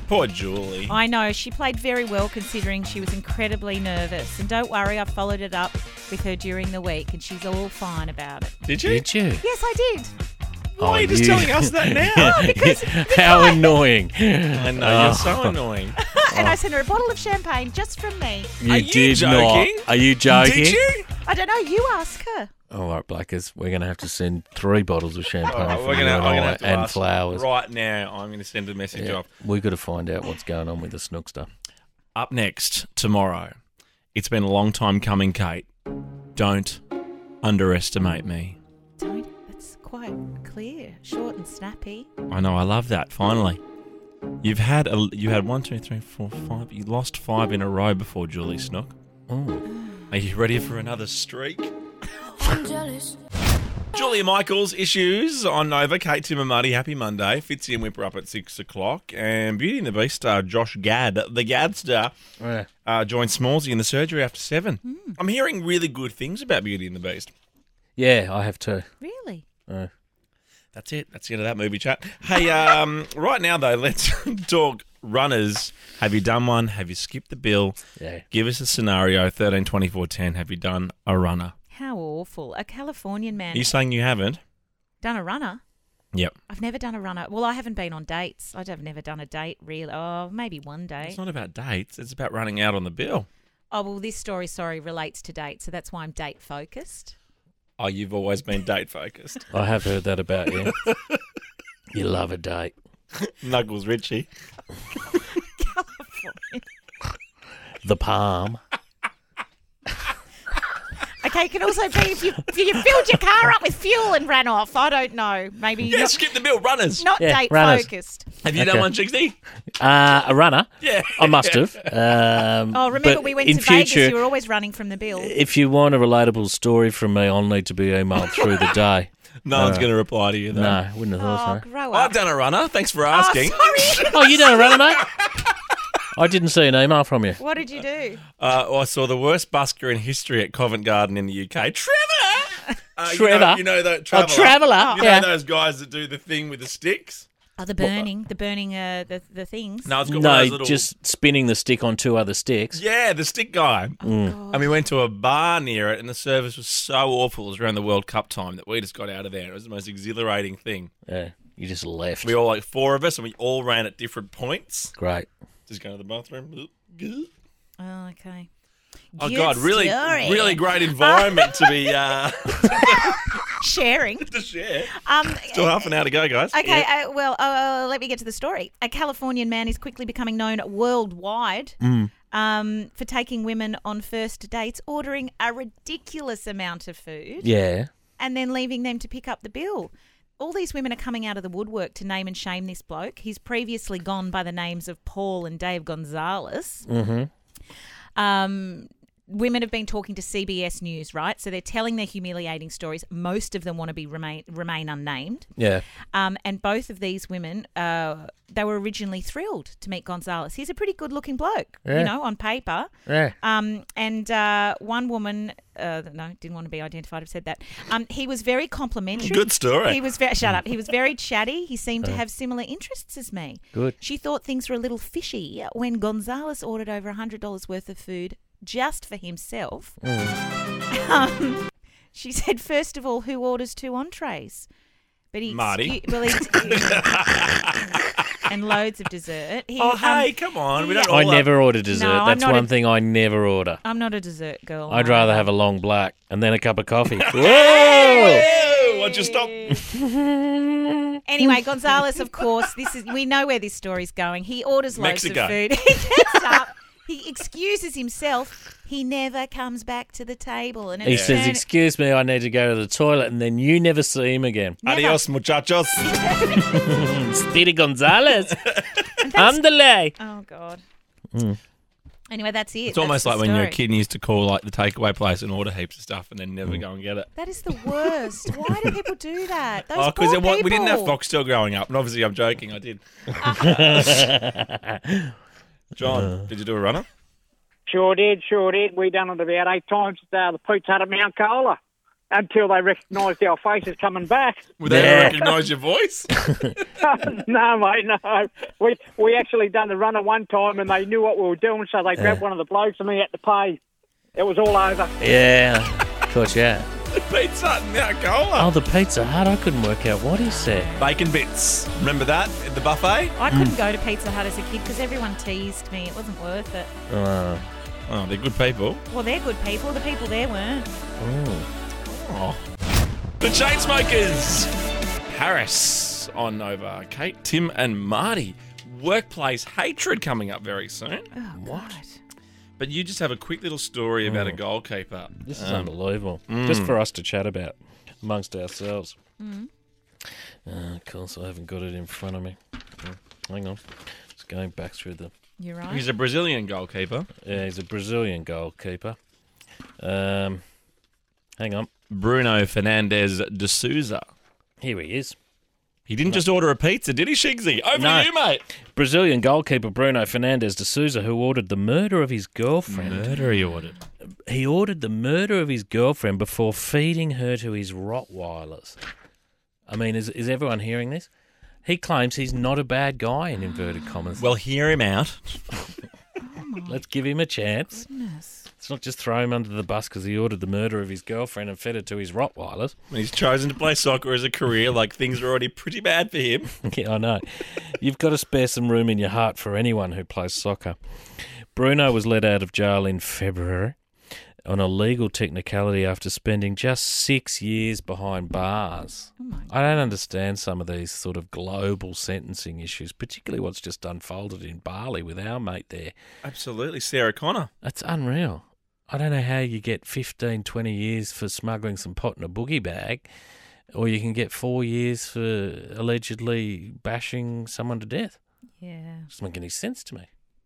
Poor Julie. I know, she played very well considering she was incredibly nervous. And don't worry, I followed it up with her during the week and she's all fine about it. Did you? Did you? Yes, I did. Why are you just telling us that now? Oh, because How annoying. I know, you're so annoying. and I sent her a bottle of champagne just from me. Are you joking? not. Are you joking? Did you? I don't know, you ask her. All right, Blackers, we're going to have to send 3 bottles of champagne All for right, you I'm and going to I, have to and ask flowers. right now. I'm going to send a message off. We've got to find out what's going on with the Snookster. Up next, tomorrow. It's been a long time coming, Kate. Don't underestimate me. Don't. That's quite clear. Short and snappy. I know, I love that. Finally. You had 1, 2, 3, 4, 5. You lost 5 in a row before Julie Snook. Oh. Are you ready for another streak? I'm jealous. Julia Michaels, Issues on Nova. Kate, Tim and Marty, happy Monday. Fitzy and Whipper up at 6 o'clock. And Beauty and the Beast star Josh Gad, the Gadster, joins Smallsy in the surgery after 7. I'm hearing really good things about Beauty and the Beast. Yeah, I have too. Really? That's it. That's the end of that movie chat. Hey, right now, though, let's talk runners. Have you done one? Have you skipped the bill? Yeah. Give us a scenario, 13, 24, 10. Have you done a runner? How awful. A Californian man Are you saying you haven't? done a runner? Yep. I've never done a runner. Well, I haven't been on dates. I've never done a date, really. Oh, maybe one day. It's not about dates. It's about running out on the bill. Oh, well, this story, relates to dates, so that's why I'm date-focused. Oh, you've always been date-focused. I have heard that about you. You love a date. Knuckles Richie. California. The Palm. Okay, it can also be if you filled your car up with fuel and ran off. I don't know. Maybe Yeah, skip the bill. Runners. not Yeah, date-focused. Have you done one, Chicksy? A runner? Yeah. I must have. Oh, remember but we went in to Vegas, future, you were always running from the bill. If you want a relatable story from me, I'll need to be emailed through the day. No one's going to reply to you, though. No, wouldn't have Oh, thought so. grow I've up. done a runner. Thanks for asking. Sorry. Oh, you done a runner, mate? I didn't see an email from you. What did you do? I saw the worst busker in history at Covent Garden in the UK. Trevor! Trevor? You know that Oh, Traveller. You know those guys that do the thing with the sticks? Oh, the burning, the things. No, it's got one of those No, little... just spinning the stick on 2 other sticks. Yeah, the stick guy. God. And we went to a bar near it, and the service was so awful. It was around the World Cup time that we just got out of there. It was the most exhilarating thing. Yeah, you just left. We all, 4 of us, and we all ran at different points. Great. Just going to the bathroom. Oh, okay. Oh, Good God, really, story. really great environment to be Sharing. to share. Still half an hour to go, guys. Okay, Yeah. let me get to the story. A Californian man is quickly becoming known worldwide for taking women on first dates, ordering a ridiculous amount of food, Yeah. and then leaving them to pick up the bill. All these women are coming out of the woodwork to name and shame this bloke. He's previously gone by the names of Paul and Dave Gonzalez. Women have been talking to CBS News, right? So they're telling their humiliating stories. Most of them want to remain unnamed. Yeah. And both of these women, they were originally thrilled to meet Gonzalez. He's a pretty good-looking bloke, Yeah. you know, on paper. Yeah. And one woman, no, didn't want to be identified. I've said that. He was very complimentary. Good story. He was shut up. He was very chatty. He seemed to have similar interests as me. Good. She thought things were a little fishy when Gonzalez ordered over $100 worth of food just for himself. She said, first of all, who orders 2 entrees? But Marty. And loads of dessert. Hey, come on. We don't I all never order dessert. No, I'm That's not one a- thing I never order. I'm not a dessert girl. I'd rather have a long black and then a cup of coffee. Whoa! Whoa, why'd you stop? Anyway, Gonzalez, of course, we know where this story's going. He orders loads Mexico. of food. He gets up. He excuses himself. He never comes back to the table. And He it's says, turned- excuse me, I need to go to the toilet, and then you never see him again. Adios, muchachos. Speedy Gonzalez. Andale. Oh, God. Anyway, that's it. It's almost That's like the when you're a story. kid and you used to call like the takeaway place and order heaps of stuff and then never go and get it. That is the worst. Why do people do that? Those Because poor we didn't have people. Foxtel growing up, and obviously I'm joking, I did. John, did you do a runner? Sure did. We done it about 8 times at the Pizza Hut at Mount Cola. until they recognised our faces coming back. Would they recognise your voice? No, mate, no. We actually done the runner one time and they knew what we were doing, so they grabbed one of the blokes and he had to pay. It was all over. Yeah, of course, yeah. Pizza Hut in Alcoa. Oh, the Pizza Hut. I couldn't work out what he said. Bacon bits. Remember that at the buffet? I couldn't go to Pizza Hut as a kid because everyone teased me. It wasn't worth it. Oh, they're good people. Well, they're good people. The people there weren't. Oh. The Chainsmokers. Harris on Nova. Kate, Tim and Marty. Workplace hatred coming up very soon. Oh, what? But you just have a quick little story about a goalkeeper. This is unbelievable. Just for us to chat about amongst ourselves. Of course, I haven't got it in front of me. Hang on. Just going back through the... You're right. He's a Brazilian goalkeeper. Yeah, he's a Brazilian goalkeeper. Hang on. Bruno Fernandes de Souza. Here he is. He didn't just order a pizza, did he, Shigsy? Over to you, mate. Brazilian goalkeeper Bruno Fernandes de Souza, who ordered the murder of his girlfriend. Murder he ordered. He ordered the murder of his girlfriend before feeding her to his Rottweilers. I mean, is everyone hearing this? He claims he's not a bad guy, in inverted commas. Well, hear him out. Let's give him a chance. Goodness. Let's not just throw him under the bus because he ordered the murder of his girlfriend and fed it to his Rottweilers. He's chosen to play soccer as a career, like things are already pretty bad for him. Yeah, I know. You've got to spare some room in your heart for anyone who plays soccer. Bruno was let out of jail in February on a legal technicality after spending just 6 years behind bars. I don't understand some of these sort of global sentencing issues, particularly what's just unfolded in Bali with our mate there. Absolutely, Sarah Connor. That's unreal. I don't know how you get 15, 20 years for smuggling some pot in a boogie bag, or you can get 4 years for allegedly bashing someone to death. Yeah. Doesn't make any sense to me.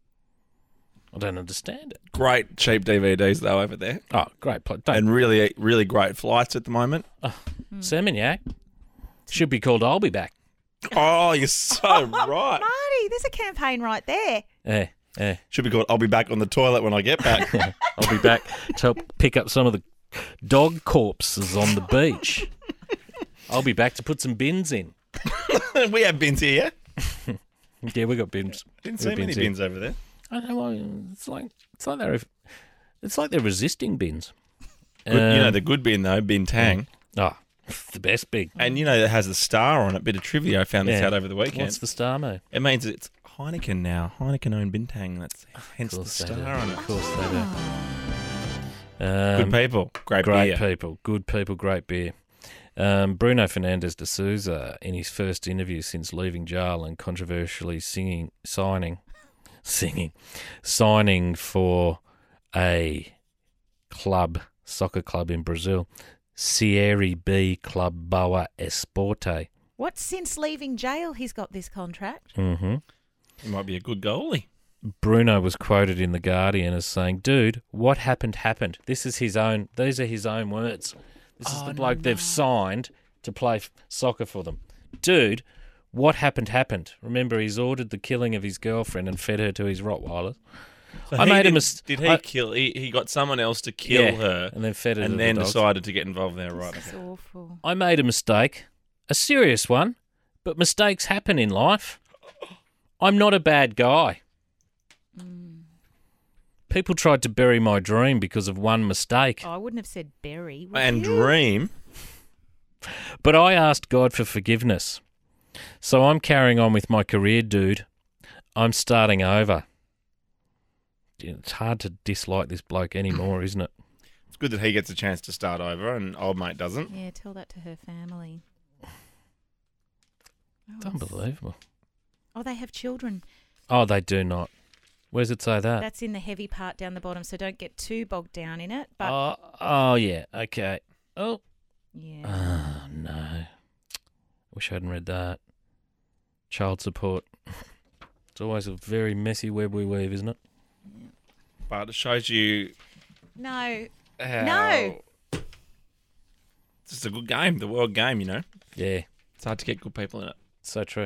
I don't understand it. Great cheap DVDs, though, over there. Oh, great. And really, really great flights at the moment. Seminyak should be called I'll Be Back. Oh, you're so right. Marty, there's a campaign right there. Yeah. Should be called I'll Be Back on the toilet when I get back. I'll be back to help pick up some of the dog corpses on the beach. I'll be back to put some bins in. We have bins here. Yeah, we got bins. Didn't see many bins over there. I don't know. It's like they're resisting bins. You know the good bin though, Bintang. Oh, the best bin. And you know it has the star on it. Bit of trivia I found this out over the weekend. What's the star, mate? It means it's Heineken now. Heineken owned Bintang. That's hence the star on it. Of course they do. Good people, great beer. People, good people, great beer. Bruno Fernandes de Souza, in his first interview since leaving jail and controversially signing for a soccer club in Brazil, Série B Club Boa Esporte. What, since leaving jail he's got this contract? Mm-hmm. He might be a good goalie. Bruno was quoted in The Guardian as saying, "Dude, what happened. These are his own words. This is the bloke they've signed to play soccer for them. Dude, what happened. Remember, he's ordered the killing of his girlfriend and fed her to his Rottweilers. So Did he kill? He got someone else to kill her, and then fed her, and to then the dogs. decided to get involved there. Right? It's awful. I made a mistake, a serious one, but mistakes happen in life. I'm not a bad guy. People tried to bury my dream because of one mistake. Oh, I wouldn't have said bury. And dream. But I asked God for forgiveness. So I'm carrying on with my career, dude. I'm starting over. It's hard to dislike this bloke anymore, isn't it? It's good that he gets a chance to start over and old mate doesn't. Yeah, tell that to her family. It's unbelievable. Oh, they have children. Oh, they do not. Where does it say that? That's in the heavy part down the bottom, so don't get too bogged down in it. But Oh, yeah. Okay. Oh. Yeah. Oh, no. Wish I hadn't read that. Child support. It's always a very messy web we weave, isn't it? But it shows you No. how No. it's just a good game, the world game, you know. Yeah. It's hard to get good people in it. So true.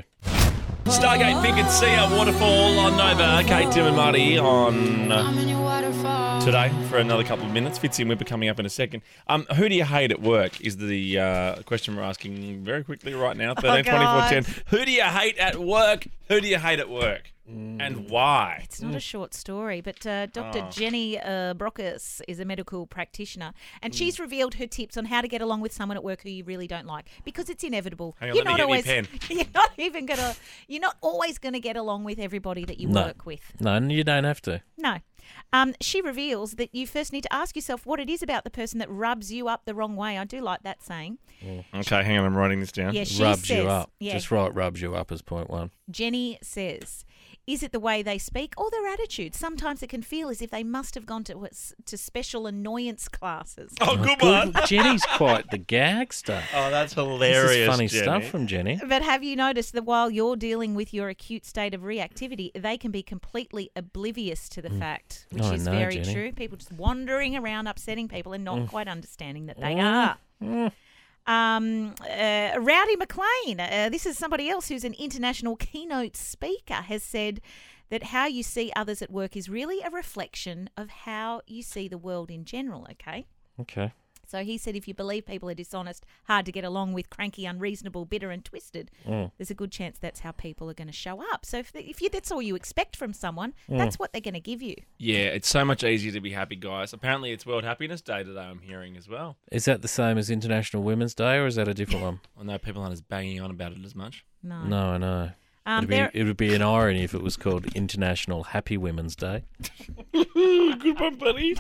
Stargate Think and See a Waterfall on Nova. Kate, Tim and Marty on today for another couple of minutes. Fitzy and Whipper coming up in a second. Who do you hate at work is the question we're asking very quickly right now. 13, 24, 10. Who do you hate at work? Who do you hate at work? And why? It's not a short story, but Dr. Jenny Brockes is a medical practitioner, and she's revealed her tips on how to get along with someone at work who you really don't like, because it's inevitable. Hang on, let me get me a pen. You're not always going to get along with everybody that you work with. No, you don't have to. No. She reveals that you first need to ask yourself what it is about the person that rubs you up the wrong way. I do like that saying. Okay, hang on, I'm writing this down. Yeah, she rubs says, you up. Yeah. Just write rubs you up as point one. Jenny says, is it the way they speak or their attitude? Sometimes it can feel as if they must have gone to special annoyance classes. Oh, good one. Jenny's quite the gagster. Oh, that's hilarious. This is funny Jenny. stuff from Jenny. But have you noticed that while you're dealing with your acute state of reactivity, they can be completely oblivious to the fact, which is very Jenny. true. People just wandering around upsetting people and not quite understanding that they are. Rowdy McLean, this is somebody else who's an international keynote speaker, has said that how you see others at work is really a reflection of how you see the world in general, okay? Okay. So he said if you believe people are dishonest, hard to get along with, cranky, unreasonable, bitter and twisted, there's a good chance that's how people are going to show up. So if that's all you expect from someone, that's what they're going to give you. Yeah, it's so much easier to be happy, guys. Apparently it's World Happiness Day today, I'm hearing as well. Is that the same as International Women's Day, or is that a different one? I know people aren't as banging on about it as much. No, I know. It would be an irony if it was called International Happy Women's Day. Good one, buddy.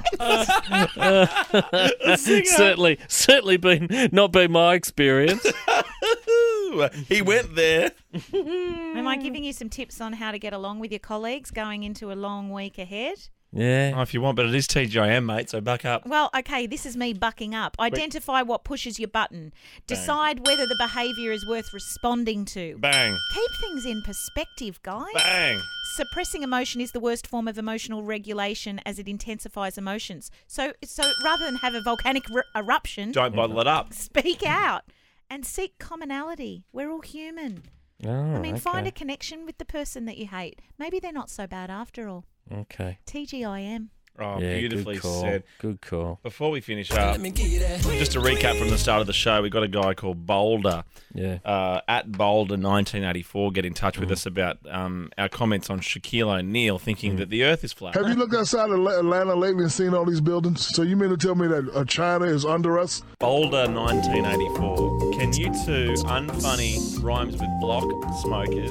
Certainly not been my experience. He went there. Am I giving you some tips on how to get along with your colleagues going into a long week ahead? Yeah. Oh, if you want, but it is TGIM, mate, so buck up. Well, okay, this is me bucking up. Identify what pushes your button. Decide whether the behaviour is worth responding to. Bang. Keep things in perspective, guys. Bang. Suppressing emotion is the worst form of emotional regulation as it intensifies emotions. So rather than have a volcanic eruption, Don't bottle it up. Speak out and seek commonality. We're all human. Find a connection with the person that you hate. Maybe they're not so bad after all. Okay. TGIM. Oh, yeah, beautifully good call. said. Good call. Before we finish up, just a recap from the start of the show, we got a guy called Boulder. Yeah. At Boulder1984, get in touch with us about our comments on Shaquille O'Neal thinking that the Earth is flat. Have you looked outside of Atlanta lately and seen all these buildings? So you mean to tell me that China is under us? Boulder1984, can you two unfunny rhymes with block smokers?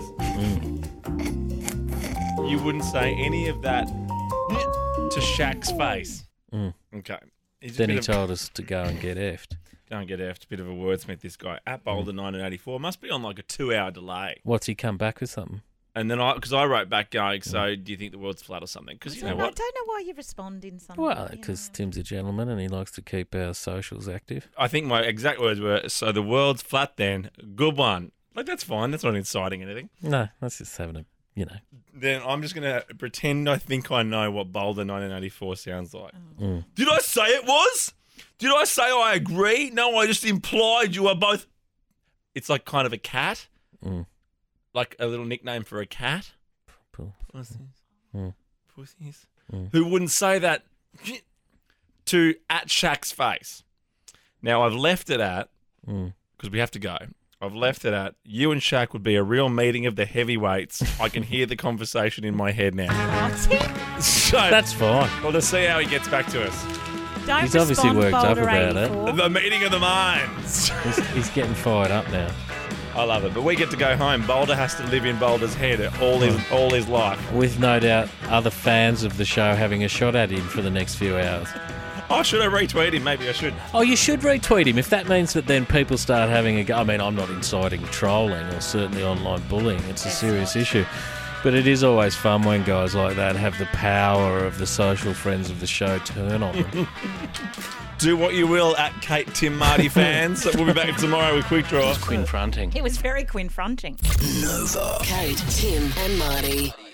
You wouldn't say any of that to Shaq's face. Okay. Then he told us to go and get effed. Go and get effed. Bit of a wordsmith, this guy. At Boulder1984. Must be on like a 2-hour delay. What's he come back with something? And then because I wrote back going, so do you think the world's flat or something? Because you know what? I don't know why you respond in something. Well, because Tim's a gentleman and he likes to keep our socials active. I think my exact words were, so the world's flat then. Good one. Like, that's fine. That's not inciting anything. No, that's just having a, Then I'm just going to pretend I think I know what Boulder 1984 sounds like. Did I say it was? Did I say I agree? No, I just implied you are both. It's like kind of a cat. Like a little nickname for a cat. Pussies. Pussies. Who wouldn't say that to at Shaq's face? Now, I've left it at, because we have to go, I've left it at, you and Shaq would be a real meeting of the heavyweights. I can hear the conversation in my head now. So, that's fine. Well, to see how he gets back to us. Don't He's obviously worked up about it. The meeting of the minds. He's getting fired up now. I love it. But we get to go home. Boulder has to live in Boulder's head all his life. With no doubt other fans of the show having a shot at him for the next few hours. Oh, should I retweet him? Maybe I should. Oh, you should retweet him. If that means that then people start having a go. I mean, I'm not inciting trolling or certainly online bullying. It's a serious issue. But it is always fun when guys like that have the power of the social friends of the show turn on them. Do what you will at Kate, Tim, Marty fans. We'll be back tomorrow with Quick Draw. Quinfronting. It was very quinfronting. Nova. Kate, Tim and Marty.